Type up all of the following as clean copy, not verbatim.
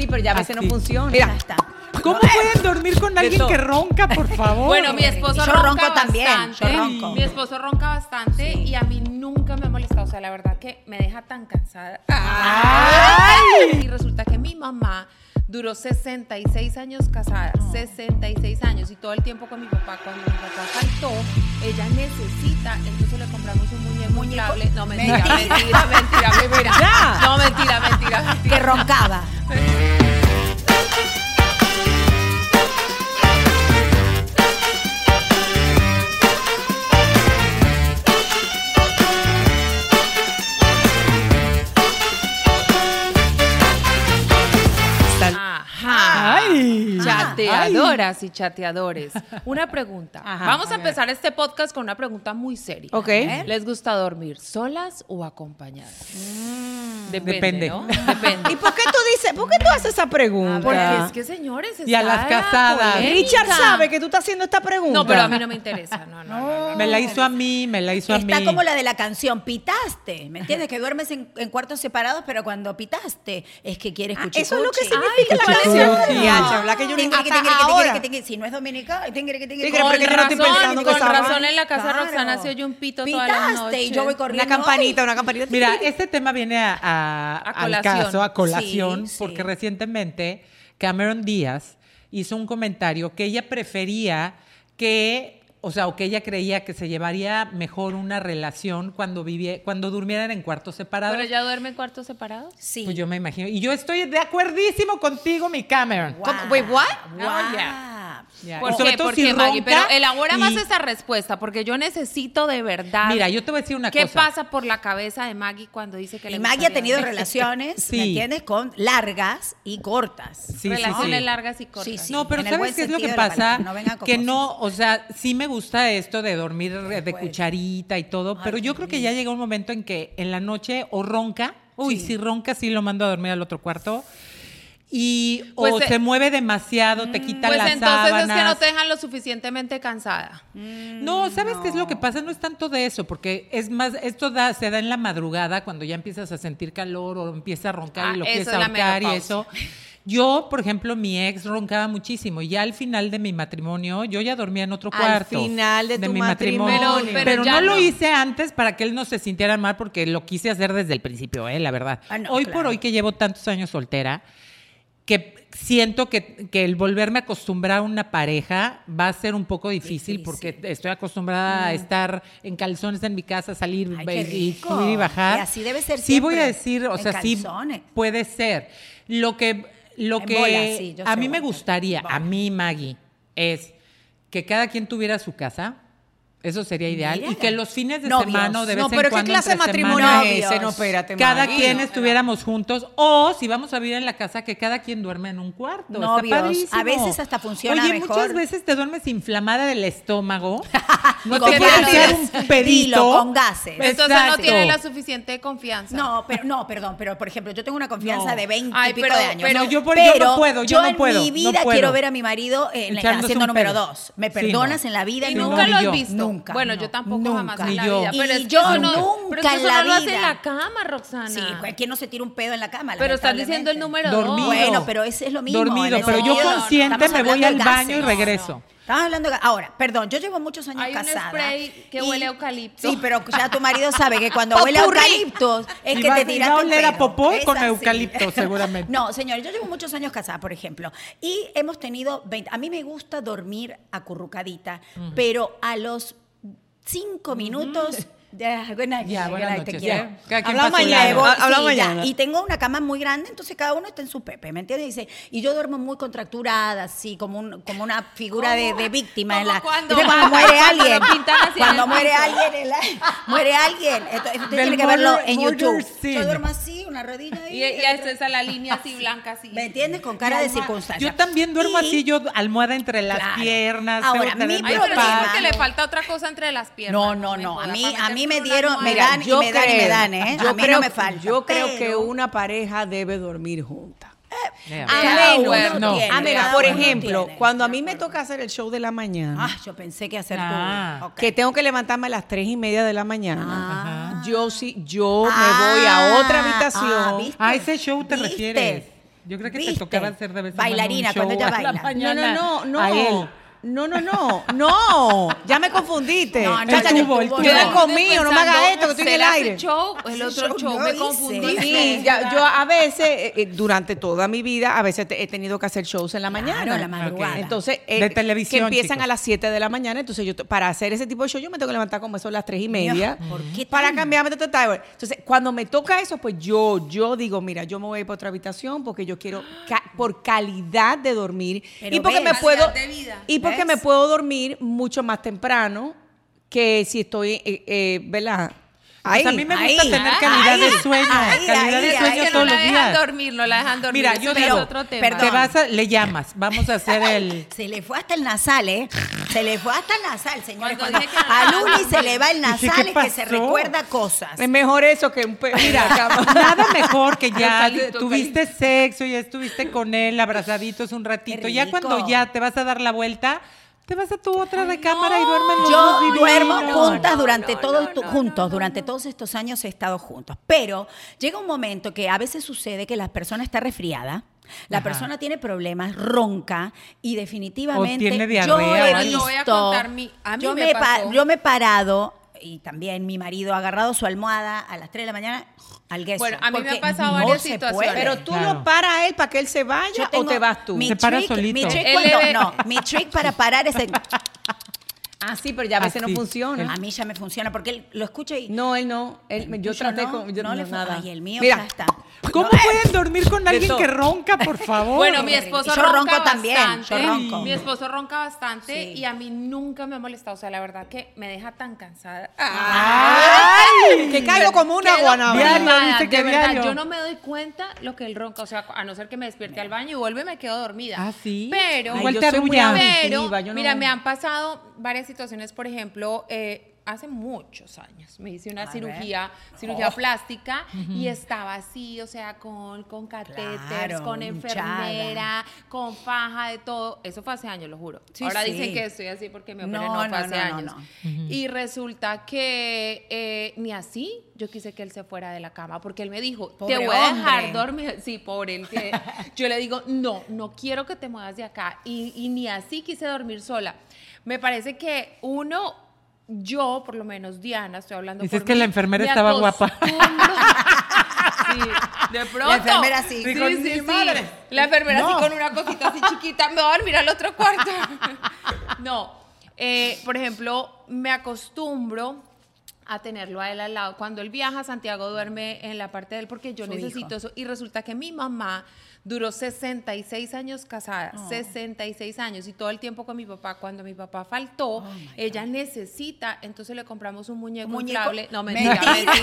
Sí, pero ya a veces no funciona. Mira, Ya está. ¿cómo pueden dormir con alguien que ronca, por favor? Bueno, mi esposo Yo ronca ronco también, bastante. yo ronco. Mi esposo ronca bastante y a mí nunca me ha molestado. O sea, la verdad que me deja tan cansada. ¡Ay! Y resulta que mi mamá duró 66 años casada, 66 años, y todo el tiempo con mi papá. Cuando mi papá faltó, ella necesita, entonces le compramos un muñeco inflable. No, mentira, mentira, mira. Ya. No, mentira. Que roncaba. Ajá. Ay. Chateadoras y chateadores. Una pregunta. Ajá. Vamos a empezar este podcast con una pregunta muy seria. Ok. ¿Les gusta dormir solas o acompañadas? Depende. ¿no? Depende. ¿Y por qué tú haces esa pregunta? Porque es que, señores, Y a está las la casadas. polémica. Richard sabe que tú estás haciendo esta pregunta. No, pero a mí no me interesa. No. Me la hizo a mí, Está como la de la canción, pitaste, ¿me entiendes? Que duermes en cuartos separados, pero cuando pitaste es que quieres cuchicuchi. eso es lo que significa la canción. Habla que yo no Si no es dominicano, Con razón en la casa de Roxana se oye un pito toda la Pitaste noche. y yo voy corriendo. una campanita. Mira, este tema viene al colación. caso, a colación, Sí, porque sí. recientemente Cameron Díaz hizo un comentario que ella prefería o que ella creía que se llevaría mejor una relación cuando durmieran en cuartos separados. ¿Pero ya duerme en cuartos separados? Sí. Pues yo me imagino. Y yo estoy de acuerdísimo contigo, mi Cameron. Wow. Wait, what? Wow. Ya. ¿Por Y sobre qué? todo Porque, si Maggie, ronca pero elabora más y- esa respuesta, porque yo necesito de verdad. Mira, yo te voy a decir una ¿Qué cosa. pasa por la cabeza de Maggie cuando dice que le Y Maggie ha gustaría tenido dormir? relaciones, Sí. ¿me entiendes? Con largas y cortas. Sí, sí, Relaciones sí. largas y cortas. Sí, sí. No, pero en el ¿sabes buen qué es lo que sentido de la pasa? palabra, no vengan con Que cosas. no, o sea, sí me gusta esto de dormir de Pues. cucharita y todo, pero yo creo que ya llega un momento en que en la noche o ronca, si ronca sí lo mando a dormir al otro cuarto, y Pues, o se mueve demasiado, te quita Pues las entonces sábanas. es que no te dejan lo suficientemente cansada. No, ¿sabes qué es lo que pasa? No es tanto de eso, porque es más, se da en la madrugada cuando ya empiezas a sentir calor o empieza a roncar y lo eso quieres es la ahorcar y menopausia. eso. Yo, por ejemplo, mi ex roncaba muchísimo y ya al final de mi matrimonio yo ya dormía en otro Al cuarto. final de tu mi matrimonio. Pero no ya lo no. hice antes para que él no se sintiera mal porque lo quise hacer desde el principio, la verdad. Ah, no, hoy claro. por hoy que llevo tantos años soltera, que siento que el volverme a acostumbrar a una pareja va a ser un poco difícil porque estoy acostumbrada a estar en calzones en mi casa, salir Ay, qué y rico. subir y bajar. Y así debe ser Sí voy a siempre, decir, o en sea, sí calzones. puede ser. Lo que bola, sí, yo a sé, mí me bola. gustaría, a mí, Maggie, es que cada quien tuviera su casa. Eso sería ideal. Mira. Y que los fines de Novios. semana o de vez No, en pero ¿qué cuando clase de entre matrimonio semana, es ese? Novios. No, espérate, cada Maggie. quien estuviéramos juntos, o si vamos a vivir en la casa, que cada quien duerme en un cuarto. Novios. Está padrísimo. A veces hasta funciona Oye, mejor. muchas veces te duermes inflamada del estómago. No Con te quieres gases. hacer un pedito. Dilo, con gases. Entonces no Exacto. tiene la suficiente confianza. No, perdón, pero por ejemplo, yo tengo una confianza No. de 20 Ay, y pico pero- de años. pero yo no puedo, yo no puedo, en mi vida no puedo. quiero ver a mi marido Echándose haciendo un número pedo. 2. ¿Me Sí, perdonas no. en la vida? Y Sí, nunca no, lo has ni yo. visto. Nunca. Bueno, no, yo tampoco nunca. jamás en Ni la yo. vida. Pero Y es que yo eso no, nunca pero es que en eso la no lo hace en vida. la cama, Roxana. Sí, ¿quién no se tira un pedo en la cama? Pero estás diciendo el lamentablemente? número Dormido. 2. Bueno, pero ese es lo mismo. Dormido, en pero ese yo sentido, consciente estamos me voy hablando al de baño y gases. regreso. Estamos hablando ahora, perdón, yo llevo muchos años Hay un casada. spray que y- huele a eucalipto. Sí, pero ya tu marido sabe que cuando huele a eucalipto es Y que va- te y va tiraste a un oler a pedo. popó Es con así. eucalipto, seguramente. No, señores, yo llevo muchos años casada, por ejemplo, y hemos tenido 20. A mí me gusta dormir acurrucadita, pero a los 5 minutos. Buenas noches, te ya. quiero. Cada quien Hablamos pa' su mañana. lado. Hablamos Sí, ya. mañana. Y tengo una cama muy grande, entonces cada uno está en su pepe, ¿me entiendes? Dice, y yo duermo muy contracturada, así, como una figura de víctima. ¿Cómo cuando? ¿Viste cuando muere Cuando alguien? lo pintan así en Cuando el muere piso. alguien, muere alguien. Usted Del tiene que verlo murder- en murder YouTube. scene. Yo duermo así, una rodilla ahí. Y esa la línea así blanca, así. ¿Me entiendes? Con cara de circunstancia. Yo también duermo Y- así, yo almohada entre las Claro. piernas. Ahora, tengo que mi tener Ay, mi pero problema- es paz. porque le falta otra cosa entre las piernas. No. me A jodas, mí, para a mí meterse me una dieron, me almohada. dan y me dan y me dan, ¿eh? Yo A mí creo, no me falta. Yo creo que pero- una pareja debe dormir junta. Yeah. Cada A uno menos, no. tiene, a menos, cada por uno ejemplo, tiene. cuando a mí me toca hacer el show de la mañana, Ah, yo pensé que hacer Ah. tú. Ok. que tengo que levantarme a las 3:30 de la mañana, Ah. yo me voy a otra habitación. ¿viste? ¿A ese show te ¿Viste? refieres? Yo creo que te ¿Viste? tocaba hacer de vez en cuando Bailarina, un show cuando ella a la baila. mañana No. a él. No, ya me confundiste. No, El tubo, el tubo. Queda conmigo, no me hagas esto, que estoy en el ¿será aire. ese show o el otro show show? yo Me hice. confundí. Sí, yo a veces, durante toda mi vida, a veces he tenido que hacer shows en la mañana. Claro, a la madrugada. Entonces, De televisión, que empiezan chicos. a las 7 de la mañana. Entonces, para hacer ese tipo de show, yo me tengo que levantar como eso a las 3:30. ¿Por qué Para tan? cambiarme de timer. Entonces, cuando me toca eso, pues yo digo, mira, yo me voy a ir para otra habitación porque yo quiero, por calidad de dormir. Pero Y porque ves, me puedo, calidad de vida. y porque ¿Ves? me puedo dormir mucho más temprano que si estoy, ¿verdad? Pues a mí me gusta ahí, tener calidad de ahí, sueño, ahí, calidad de ahí, sueño ahí. todos no los la dejan días. dormir, no la dejan dormir. Mira, Eso yo ya digo, es otro tema. perdón. le llamas, vamos a hacer el... Se le fue hasta el nasal, ¿eh? Se le fue hasta el nasal, señores. Cuando Cuando dije que no a la Luli dejaban se le va el Dije, nasal ¿qué es que se pasó? recuerda cosas. Es mejor eso que un Mira, cama. nada mejor que ya Eucalipto, tuviste sexo, ya estuviste con él abrazaditos un ratito. Qué Ya rico. cuando ya te vas a dar la vuelta, te vas a tu otra recámara y duermen los Yo dos divinos. duermo juntas no, durante no, todos no, no, juntos, no, durante todos estos años he estado juntos. Pero llega un momento que a veces sucede que la persona está resfriada, la Ajá. persona tiene problemas, ronca y definitivamente O tiene yo diarrea he o algo. visto, Yo voy a contar a mí yo me pasó. yo me he parado y también mi marido ha agarrado su almohada a las 3 de la mañana al gueso. Bueno, a mí me porque ha pasado no varias se situaciones. puede. Pero tú Claro. lo paras a él para que él se vaya Yo o tengo te vas tú. Mi Se para trick, solito. Mi trick, Él cuando- debe- no, mi trick para parar es el... Ah, sí, pero ya a veces Así. no funciona. A mí ya me funciona porque él lo escucha y... No, él no. Yo tuyo traté no, con. Yo, no le fue- nada. Ay, el mío Mira, ya está. ¿Cómo pueden dormir con alguien todo. que ronca, por favor? Bueno, mi Y esposo yo ronca ronco también, bastante. yo ronco. Mi esposo ronca bastante Sí. y a mí nunca me ha molestado. O sea, la verdad que me deja tan cansada. ¡Ay! Que caigo como una Quedo guanábana. Diario, quemada, dice que de verdad, diario. yo no me doy cuenta lo que él ronca. O sea, a no ser que me despierte al baño y vuelve, me quedo dormida. Ah, ¿sí? Pero, Igual yo te soy muy arrulla. pero auditiva, yo no- mira, me han pasado varias situaciones. Por ejemplo, hace muchos años me hice una A cirugía Oh. plástica y estaba así, o sea, con catéteres, Claro, con hinchada. enfermera, con faja, de todo. Eso fue hace años, lo juro. Sí, Ahora sí. dicen que estoy así porque me operé, No, no, fue no, hace no, no, años. no. Y resulta que ni así yo quise que él se fuera de la cama, porque él me dijo, Pobre te voy a dejar hombre. dormir. Sí, pobre él. Yo le digo, no quiero que te muevas de acá. Y ni así quise dormir sola. Me parece que yo, por lo menos Diana, estoy hablando Dices por que mí, la enfermera me estaba guapa. acostumbro- Sí, de pronto. La enfermera sí. Sí, Dijo, sí, "Ni sí. madre". La enfermera No. así con una cosita así chiquita, me voy a dormir al otro cuarto. No, por ejemplo, me acostumbro a tenerlo a él al lado. Cuando él viaja, Santiago duerme en la parte de él porque yo Su necesito hijo. eso. Y resulta que mi mamá duró 66 años casada, Oh. 66 años, y todo el tiempo con mi papá. Cuando mi papá faltó, ella necesita, entonces le compramos un muñeco, ¿Un muñeco? inflable. No, mentira.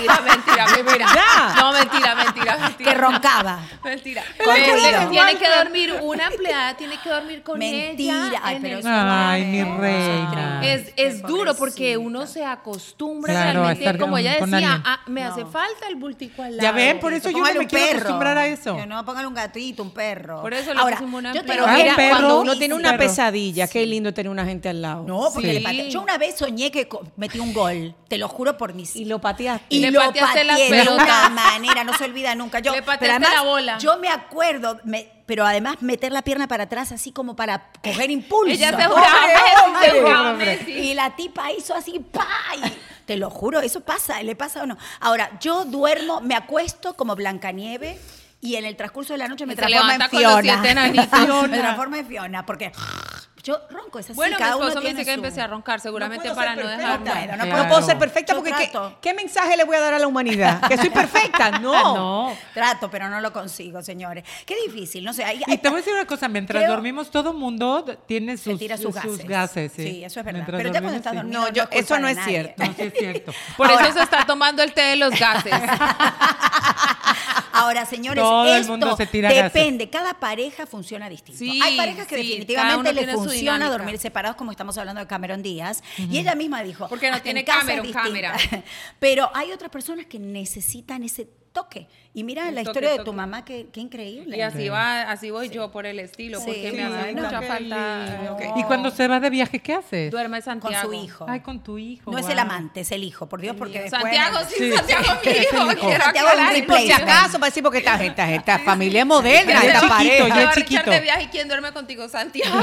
¿Verdad? No, mentira. Que roncaba. Mentira. Con Pero ruido. tiene que dormir, una empleada tiene que dormir con Mentira. ella. Ay, en pero el eso Ay, no mi es. reina. es duro porque Pobrecita. uno se acostumbra Claro, a realmente, estar como ella con decía, alguien. me No. hace falta el bultico al lado. Ya ven, por eso yo no Póngale me un quiero perro. acostumbrar a eso. Que no, póngale un gatito, un perro. Por eso le Ahora, pusimos una yo te empleada. digo, Mira, perro, cuando un uno tiene una perro. pesadilla, qué lindo tener una gente al lado. No, porque Sí. le pateé. Yo una vez soñé que metí un gol, te lo juro por mis... Y lo pateaste. Y Le lo pateaste las pateé de pelotas. una manera, no se olvida nunca. Yo, Le pero pateaste además, la bola. Yo me acuerdo, pero además meter la pierna para atrás así como para coger impulso. Ella se ¡Pobre juraba Messi, se hombre! juraba Messi. Y la tipa hizo así, ¡pa! Y te lo juro, eso pasa, ¿le pasa o no? Ahora, yo duermo, me acuesto como Blancanieve y en el transcurso de la noche me Se transforma en levanta con los Fiona. 7 enanitos. Me transforma en Fiona, porque yo ronco, es así, Bueno, mi cada uno esposo me tiene dice que su- empecé a roncar seguramente puedo para ser no perfecta. dejarme. No puedo, No Claro. puedo ser perfecta Yo porque trato. ¿qué mensaje le voy a dar a la humanidad? ¿Que soy perfecta? No. No. Trato, pero no lo consigo, señores. Qué difícil, no sé. Y te voy a decir una cosa, mientras Creo- dormimos todo mundo tiene Se sus, tira sus gases. gases. Sí, Sí, eso es verdad. Mientras Pero ya cuando dormimos, estás sí. dormido, No, es culpa eso no de es nadie. cierto. No, sí es cierto. Por eso se está tomando el té de los gases. Ahora, señores, Todo el esto mundo se tira gases. depende. Cada pareja funciona distinto. Sí, Hay parejas que sí, cada definitivamente uno les tiene su funciona dinámica. dormir separados, como estamos hablando de Cameron Díaz. Y ella misma dijo... Porque no "Hasta tiene en casa es Cameron, distinta". cámara. Pero hay otras personas que necesitan ese toque. Y mira Un la toque, historia de toque. tu mamá, qué increíble. Y así voy yo por el estilo, Sí. porque me hace Ay, mucha qué falta. lindo. Ok. Y cuando se va de viaje, ¿qué haces? Duerme en Con Santiago. su hijo. Ay, con tu hijo. No es guau. el amante, es el hijo, por Dios, porque después... Santiago, sí, Sí. Santiago mi Es el hijo. hijo. Quiero Santiago aclarar. es un Por si replacement. acaso, para decir, porque esta familia es moderna, Ya es esta chiquito, pareja. ya Me es va a echar chiquito. de viaje y quién duerme contigo, Santiago.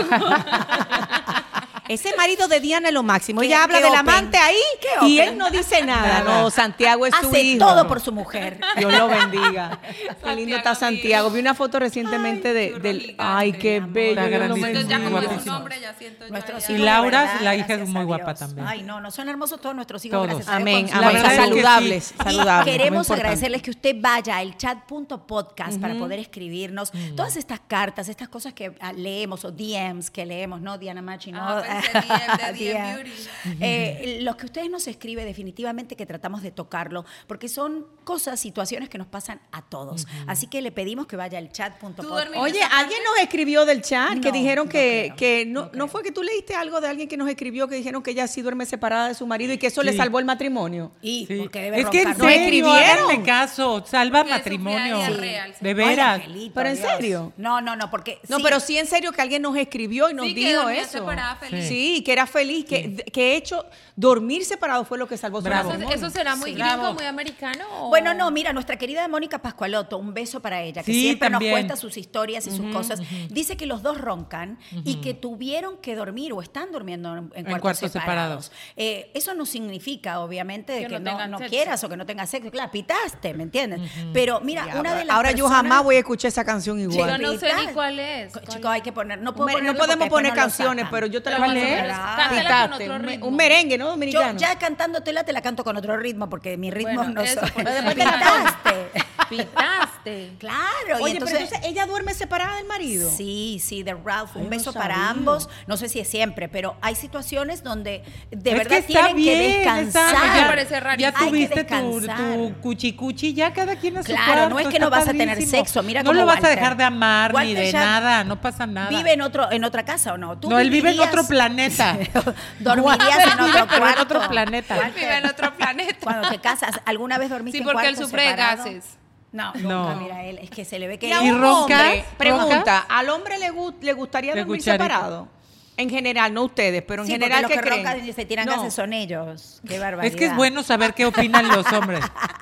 Ese marido de Diana es lo máximo. Qué- Ella habla qué del open. amante ahí Qué y open. él no dice nada. Nada. No, Santiago es su Hace hijo. todo por su mujer. Dios lo bendiga. Qué lindo está Santiago. Vi una foto recientemente del... Ay, qué mi amor. bello. Está Dios lo grandísimo. Entonces ya como es un Guapísimo. hombre, ya siento yo Nuestros ya- Y hijos, Laura, de verdad, la hija es gracias muy a guapa Dios. también. Ay, no, son hermosos todos nuestros hijos, Todos. gracias a Dios, Amén, con su La amén. verdad es que Saludables, sí. saludables. Y queremos muy importante. agradecerles que usted vaya al chat.podcast para poder escribirnos todas estas cartas, estas cosas que leemos o DMs que leemos, no Diana Machi, no pensé DM, de DM DM. Beauty. Los que ustedes nos escriben definitivamente que tratamos de tocarlo porque son cosas, situaciones que nos pasan a todos. Así que le pedimos que vaya al chat.podcast. duermes- Oye, alguien nos escribió del chat que No, dijeron no que, creo, que no no creo. fue que tú leíste algo de alguien que nos escribió que dijeron que ella sí duerme separada de su marido y que eso le Sí. salvó el matrimonio. Y Sí. porque debe Es que en roncar. ¿No serio, escribieron? háganme caso, salva Porque matrimonio. sufría diarrea, De Ay, veras. Angelito, ¿Pero en Dios. serio? No, porque No, sí. pero sí en serio que alguien nos escribió y nos Sí, que dijo dormía eso. separada, feliz. Sí, que era feliz, que hecho dormir separado fue lo que salvó su Bravo. matrimonio. ¿Eso será muy Sí. gringo, Bravo. muy americano? o- Bueno, no, mira, nuestra querida Mónica Pascualotto, un beso para ella, que Sí, siempre también. nos cuenta sus historias y sus cosas. Dice que los dos roncan y que tuvieron que dormir o están durmiendo en cuartos cuartos separados. Eso no significa, obviamente, de Que que no tengan no sexo. quieras o que no tengas sexo. Claro, pitaste, ¿me entiendes? Pero mira, una de las Ahora yo personas- jamás voy a escuchar esa canción Yo igual. no sé ni Pitas. cuál es. Chicos, hay que poner, no puedo No ponerlo podemos porque después poner no lo canciones, sacan. pero yo te la Pero voy a ¿cuál es? poner. Cántala con Pitaste, otro ritmo. un merengue, ¿no? Yo Dominicano. ya cantándotela te la canto con otro ritmo porque mi ritmo Bueno, no eso, son. pues, Después después te la pitaste. Pitaste. Claro, Oye, y pero entonces ella duerme separada del marido. Sí, de Ralph. Ay, Un no beso sabía. para ambos. No sé si es siempre, pero hay situaciones donde de Es verdad que está tienen bien, que está- descansar. Me parece rarísimo. ya Hay que tuviste tu descansar. cuchicuchi, ya cada quien a su Claro, cuarto, no es que está no vas a tener padrísimo. sexo, mira no cómo lo vas a Walter. dejar de amar ni Walter de ya nada, no pasa nada. ¿Vive en otra casa o no? ¿Tú No, él vive en vivirías- otro planeta. ¿Dormirías en Vive, otro pero en cuarto? otro planeta. Walter, Vive en otro planeta. Cuando te casas, ¿alguna vez dormiste Sí, en porque él cuarto sufre de separado? gases. No, No. nunca, mira él. Es que se le ve que... Y a ¿Y un roncas? hombre, pregunta, ¿Roncas? ¿al hombre le gustaría ¿Le dormir gustaría? separado? En general, no ustedes, pero en Sí, porque general, los ¿qué que creen? roncan y se tiran No. gases son ellos. Qué barbaridad. Es que es bueno saber qué opinan los hombres.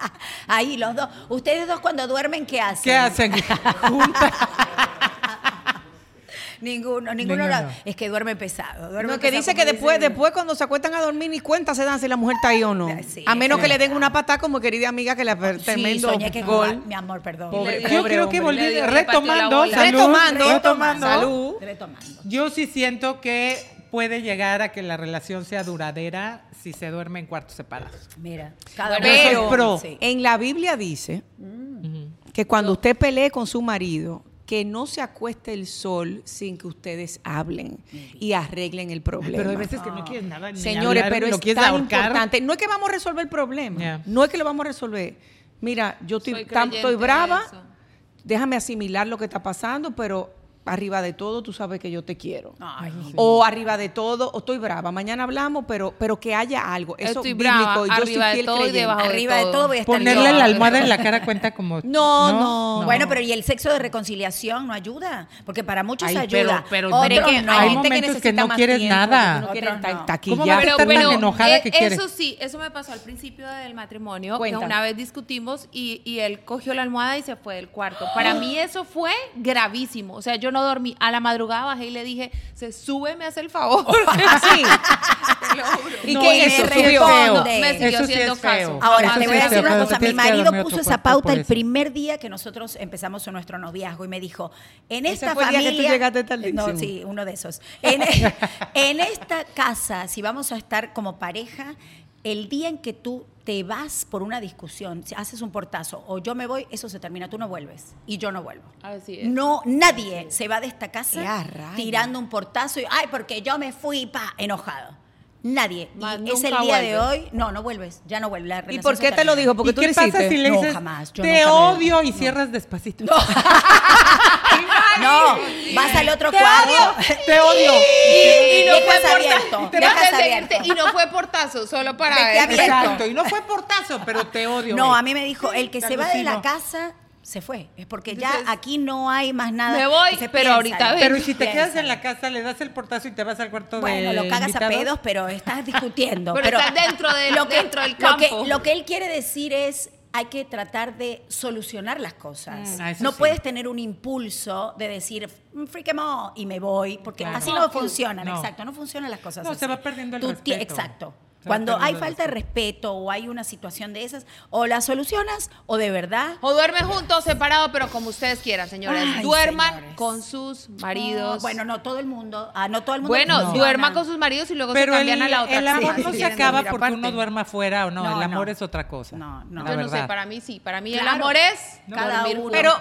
Ahí, los dos. Ustedes dos cuando duermen, ¿qué hacen? ¿Qué hacen? Juntas. Ninguno. Ninguno. Es que duerme pesado. Duerme No, que pesado, dice que como después cuando se acuestan a dormir ni cuenta se dan si la mujer está ahí o no. Sí, a menos es que le den verdad. una patada como querida amiga que le Sí, tremendo soñé que gol. mi amor, perdón. Pobre- Le- Yo pobre creo que hombre. Le dio- volviendo, le pateó la retomando, bola. salud, Retomando. Salud. Retomando. Yo sí siento que puede llegar a que la relación sea duradera si se duerme en cuartos separados. Mira, cada Bueno, uno soy Pero pro. Sí. en la Biblia dice que cuando usted pelee con su marido, que no se acueste el sol sin que ustedes hablen y arreglen el problema. Pero hay veces que no quieres nada. Ni Señores, hablar, pero lo es quieres tan ahorcar. importante. No es que vamos a resolver el problema. Yeah. No es que lo vamos a resolver. Mira, yo Soy estoy creyente brava. de eso. Déjame asimilar lo que está pasando, pero arriba de todo, tú sabes que yo te quiero. Ay, mi O arriba de todo, o estoy brava. Mañana hablamos, pero que haya algo. Eso Estoy es bíblico. brava, y yo soy arriba de fiel todo y creyente. debajo Arriba de todo voy a estar Ponerle yo. la almohada en la cara cuenta como... No. Bueno, pero ¿y el sexo de reconciliación no ayuda? Porque para muchos Ay, ayuda. pero Otros es que no. hay gente momentos que necesita no más quieres tiempo, nada. que no quieren Otros no. taquillar. ¿Cómo va a estar tan enojada que quiere? Eso sí, eso me pasó al principio del matrimonio, Cuéntame. que una vez discutimos y él cogió la almohada y se fue del cuarto. Para mí eso fue gravísimo. O sea, yo no dormí. A la madrugada bajé y le dije, sube, me hace el favor. Así. Te lo juro. ¿Y No, qué eso hizo? sí es Subió. feo. Me siguió Eso sí haciendo es feo. caso. Ahora, Eso te sí voy a es decir feo, una cuando cosa. te Mi tienes que marido dormir a puso tu esa cuarto pauta por el eso. primer día que nosotros empezamos nuestro noviazgo y me dijo, en Ese esta fue el día familia... que tú llegaste tardísimo. No, sí, uno de esos. En esta casa, si vamos a estar como pareja, el día en que tú te vas por una discusión, si haces un portazo o yo me voy, eso se termina, tú no vuelves y yo no vuelvo. Así es. No, nadie se va de esta casa ¡Qué a rayos! tirando un portazo y, ay, porque yo me fui, enojado. Nadie. Más Y es el nunca día de vuelves. hoy. No vuelves. Ya no vuelves. La ¿Y relación por se qué te lo termina. dijo? Porque ¿Y tú qué le pasa hiciste. si le No, dices, jamás, yo te nunca me- odio y cierras despacito? No, vas vas al otro cuarto. Te odio. Y no fue Dejas abierto, portazo. dejas Antes de abierto. irte, y no fue portazo, solo para Vete ver. abierto. Exacto. Y no fue portazo, pero te odio. No, a mí me dijo, el que te se va de la alucino. casa se fue. Es porque ya Entonces, aquí no hay más nada. me voy, que se pero piensa, ahorita ¿no? ven. Pero ¿y si te quedas Piensa. en la casa, le das el portazo y te vas al cuarto de Bueno, lo cagas a invitados? pedos, pero estás discutiendo. Pero estás dentro del campo. Lo que él quiere decir es, hay que tratar de solucionar las cosas. eso No sí. puedes tener un impulso de decir, freak 'em all", y me voy, porque Claro. así no funcionan, No. exacto, no funcionan las cosas No, así. se va perdiendo el Tú respeto. Exacto. Se va Cuando hay perdiendo el falta de respeto o hay una situación de esas, o la solucionas o de verdad O duermen juntos, separados, pero como ustedes quieran, señores. Ay, Duerman señores. con sus maridos. No, bueno, no todo el mundo. No todo el mundo. Bueno, funciona. duerman con sus maridos y luego Pero se cambian a la otra el cama. amor si no se quieren acaba dormir porque aparte. uno duerma afuera o no. No, El amor no. es otra cosa. No, no. la Yo no sé, verdad. para mí sí. Para mí el Claro. amor es Cada dormir uno. juntos.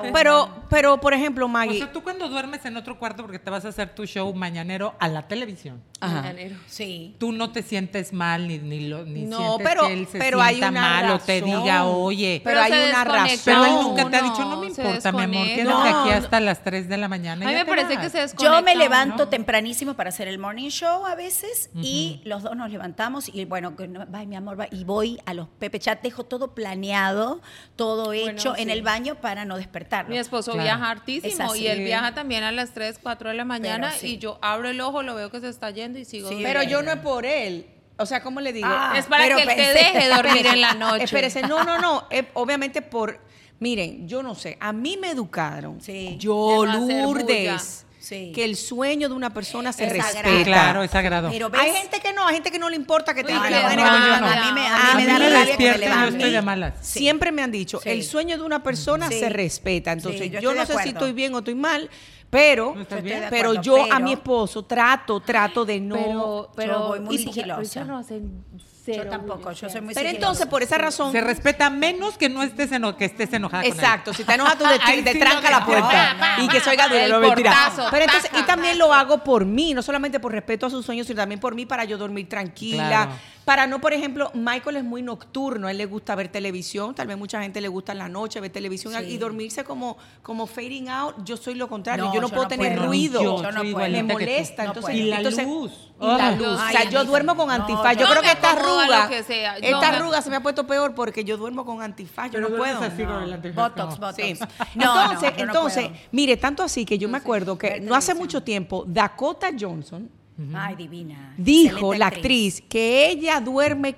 Pero, por ejemplo, O Maggie. sea, tú cuando duermes en otro cuarto porque te vas a hacer tu show mañanero a la televisión, Ajá. Mañanero. Sí. tú no te sientes mal ni No, sientes pero- que él se pero hay sienta una mal o te razón. diga, oye. Pero hay se una desconecta razón. Pero él nunca te ha uno, dicho, no me se importa, mi amor, desconecta. quédate aquí No. hasta las 3 de la mañana. A mí y ya me te parece vas. que se desconecta. Yo me levanto uno. tempranísimo para hacer el morning show a veces y los dos nos levantamos y bueno, que no, bye, mi amor, bye, y voy a los Pepe Chat, dejo todo planeado, todo hecho en sí. el baño para no despertarlo. Mi esposo Claro. viaja Es hartísimo así. y él viaja también a las 3, 4 de la mañana Pero sí. y yo abro el ojo, lo veo que se está yendo y sigo Sí, durmiendo. Pero yo no es por él. O sea, ¿cómo le digo? Es para pero que él te pensé- deje dormir en la noche. Espérese, no. Obviamente por. Miren, yo no sé. A mí me educaron. Sí. Yo, De no hacer bulla. Lourdes. Sí. Que el sueño de una persona se Es respeta. sagrado. Claro, es sagrado. Pero ves, Hay gente que no le importa que te Uy, digan qué la vaina no, que yo yo no. a mí me A da mí me rabia que me despierta y yo levanten. estoy de malas. Siempre me han dicho, Sí. el sueño de una persona Sí. se respeta. Entonces, Sí, yo yo estoy no de sé si acuerdo. estoy bien o estoy mal, pero, No estás bien. Estoy de pero acuerdo, yo a pero- mi esposo trato de no. yo voy muy y sigilosa. Richard no hace yo cero tampoco, bulla, yo soy muy Pero sigilosa. entonces, por esa razón. Se respeta menos que no estés que estés enojada con él. Exacto, si te enojas tú Ahí te sí tranca lo la puerta no, y que se oiga duro, el no, mentira. portazo, Pero entonces, taca, y también lo hago por mí, no solamente por respeto a sus sueños, sino también por mí para yo dormir tranquila. Claro. Para no, por ejemplo, Michael es muy nocturno, a él le gusta ver televisión, tal vez mucha gente le gusta en la noche ver televisión Sí. y dormirse como fading out. Yo soy lo contrario, No, yo no yo puedo no tener puedo. ruido. Yo Yo no soy puedo. igualita Me que tú. molesta, No entonces, puedo. Y la entonces- luz. y la Ay, luz. O ay, sea, a yo mí duermo sí. con No, antifaz. yo Yo creo me que esta acomodo a lo arruga, que sea. Yo esta me- arruga se me ha puesto peor porque yo duermo con antifaz, yo Pero no duermes puedo. así con el antifaz, Botox, como- Botox. Sí. No, Entonces, yo no entonces, puedo. mire, tanto así que yo me acuerdo que ver no hace televisión. mucho tiempo Dakota Johnson Ay, divina. dijo, Excelente la actriz, que ella duerme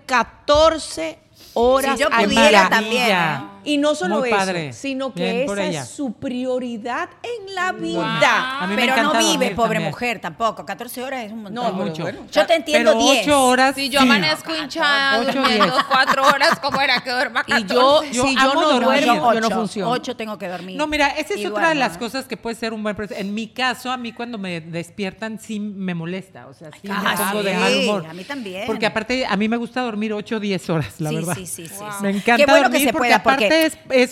14 horas Si yo al pudiera día. también, Ya. ¿eh? Y no solo Muy eso, padre. sino que Bien por esa ella. es su prioridad en la vida. A mí me Pero no encanta vive, dormir pobre también. mujer, tampoco. 14 horas es un montón. No, pero mucho. bueno. Yo te entiendo Pero 10. 8 horas. Si yo sí. amanezco hinchada 8, durmiendo 10. 4 horas, ¿cómo era que duerma 14? Y yo, Yo si yo amo no dormir. duermo, yo no 8, funciono. 8 tengo que dormir. No, mira, esa es Y otra de duermo, las ¿eh? cosas que puede ser un buen En mi caso, a mí cuando me despiertan sí me molesta, o sea, sí me pongo de sí, mal humor. a mí también. Porque aparte a mí me gusta dormir 8 o 10 horas, la sí, verdad. sí. Me encanta Qué bueno dormir que se porque pueda, aparte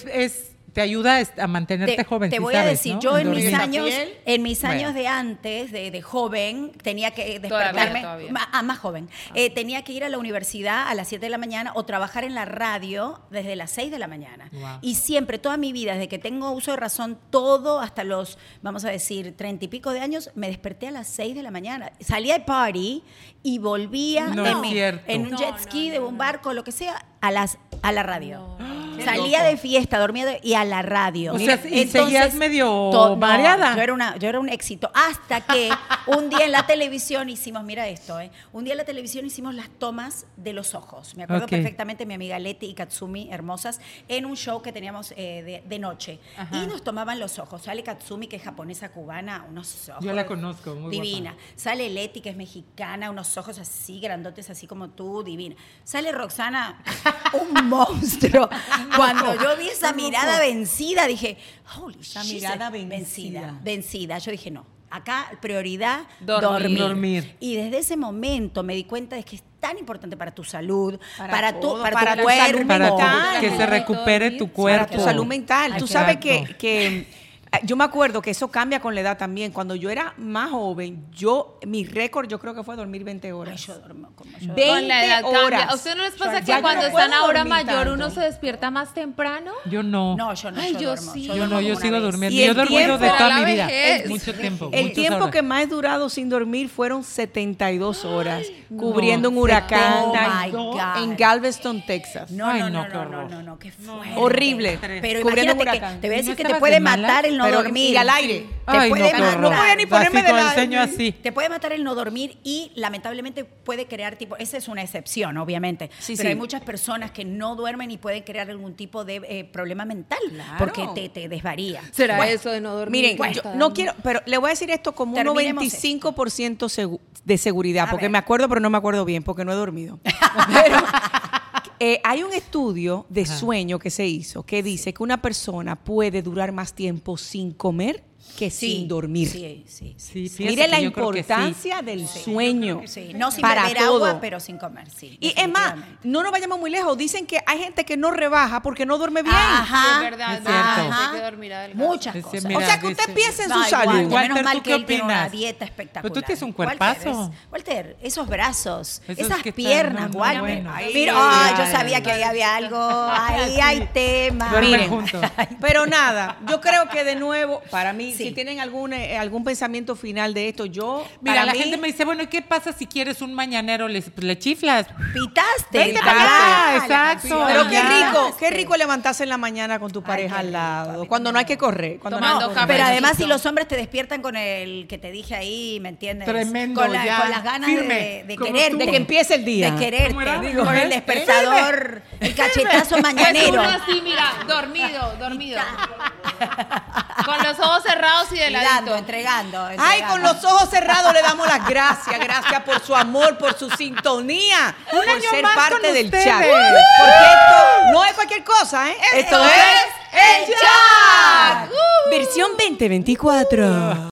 te ayuda a mantenerte joven. Te sí voy a sabes, decir, ¿no? yo en mis Dormir. años, piel. años de antes, de joven, tenía que despertarme, Todavía. más joven, tenía que ir a la universidad a las 7 de la mañana o trabajar en la radio desde las 6 de la mañana. Wow. Y siempre, toda mi vida, desde que tengo uso de razón, todo hasta los, vamos a decir, 30 y pico de años, me desperté a las 6 de la mañana. Salía de party y volvía No en, es cierto. en un No, jet ski, de un barco, lo que sea, a la radio. Qué Salía loco. de fiesta, dormía y a la radio. O sea, y seguías medio no, mareada. yo era un éxito. Hasta que un día en la televisión hicimos, mira esto, un día en la televisión hicimos las tomas de los ojos. Me acuerdo Ok. perfectamente mi amiga Leti y Katsumi, hermosas, en un show que teníamos de noche. Ajá. Y nos tomaban los ojos. Sale Katsumi, que es japonesa cubana, unos ojos. Yo la conozco, muy divina. guapa. Sale Leti, que es mexicana, unos ojos así, grandotes, así como tú, divina. Sale Roxana, un monstruo. Cuando yo vi esa mirada vencida, dije, holy shit. Esa mirada vencida. Vencida. Yo dije, no. Acá, prioridad, Dormir. Dormir. Y desde ese momento me di cuenta de que es tan importante para tu salud, Para todo, para para tu tu cuerpo. salud Para mental. que se recupere tu Para cuerpo. tu salud mental. Tú sabes Exacto. que Yo me acuerdo que eso cambia con la edad también. Cuando yo era más joven, mi récord yo creo que fue dormir 20 Ay, horas. yo duermo como yo. 20 Con la edad cambia. horas. ¿A usted no les pasa Ya que yo cuando no están puedo ahora dormir mayor tanto. uno se despierta más temprano? Yo no. No, yo no. Ay, yo duermo. sí. Yo duermo no, yo como sigo una vez. durmiendo. Y Yo he el dormido de tiempo- toda la mi vida. vejez. Mucho tiempo. El muchas tiempo horas. que más he durado sin dormir fueron 72 horas, cubriendo un huracán Oh, my God. en Galveston, Texas. No, Ay, no, no, no, qué no, horror. no, qué fuerte. Horrible. Pero Cubriendo un imagínate que huracán. te voy a ¿Y decir no que te estabas puede de malas? matar el no Pero- dormir. y al aire. Te Ay, puede no, qué matar. horror. No podía ni ponerme Así de con el lado. ceño así. Te puede matar el no dormir y lamentablemente puede crear tipo, esa es una excepción, obviamente, Sí, pero sí. hay muchas personas que no duermen y pueden crear algún tipo de problema mental Claro. porque te desvaría. ¿Será Bueno, eso de no dormir? Miren, que yo está no dando? quiero, pero le voy a decir esto como un Terminemos 95% de seguridad, A porque ver. me acuerdo, pero no me acuerdo bien, porque no he dormido. Pero, hay un estudio de sueño que se hizo que dice que una persona puede durar más tiempo sin comer que sin dormir. Sí, sí. Sí, fíjate Mire que la yo creo que sí. importancia del sueño. Sí, no sin para beber todo. agua, pero sin comer, sí. Y es más, definitivamente. no nos vayamos muy lejos. Dicen que hay gente que no rebaja porque no duerme bien. Ajá, Es verdad, Es es verdad. cierto. Hay que dormir adelgado. Muchas Es cosas. mira, O sea que usted dice- piensa en No, su igual, salud. menos Walter, mal ¿tú que qué él tiene una opinas? dieta espectacular. Pero tú tienes un Walter, cuerpazo. Walter, esos brazos, Esos esas que están, piernas, no, Walter. bueno. Mira, Ay, yo ay, sabía ay. que ahí había algo, ahí hay tema. Duermen Miren, juntos. pero nada, yo creo que de nuevo, para mí, Sí. si tienen algún pensamiento final de esto, Mira, para la mí, gente me dice, bueno, ¿y qué pasa si quieres un mañanero? Le chiflas. Pitaste. Vente ya, para acá, la exacto. canción. pero Ya. qué rico levantarse en la mañana con tu pareja qué al rico, a lado, mí cuando no hay también que correr, cuando no hay Tomando que café. correr. Pero además, si Cafecito. los hombres te despiertan con el que te dije ahí, ¿me entiendes? Tremendo, con, ya. con las ganas Firme, de como quererte. tú. De que empiece el día. De quererte. ¿Cómo era? Digo, ¿Cómo el es? despertador, el cachetazo Pues mañanero. uno así, mira, dormido. Con los ojos cerrados y de ladito. Entregando. Ay, con los ojos cerrados le damos las gracias. Gracias por su amor, por su sintonía, por año ser más parte con del ustedes. chat. Porque esto no es cualquier cosa, ¿eh? Esto es el chat. versión 2024.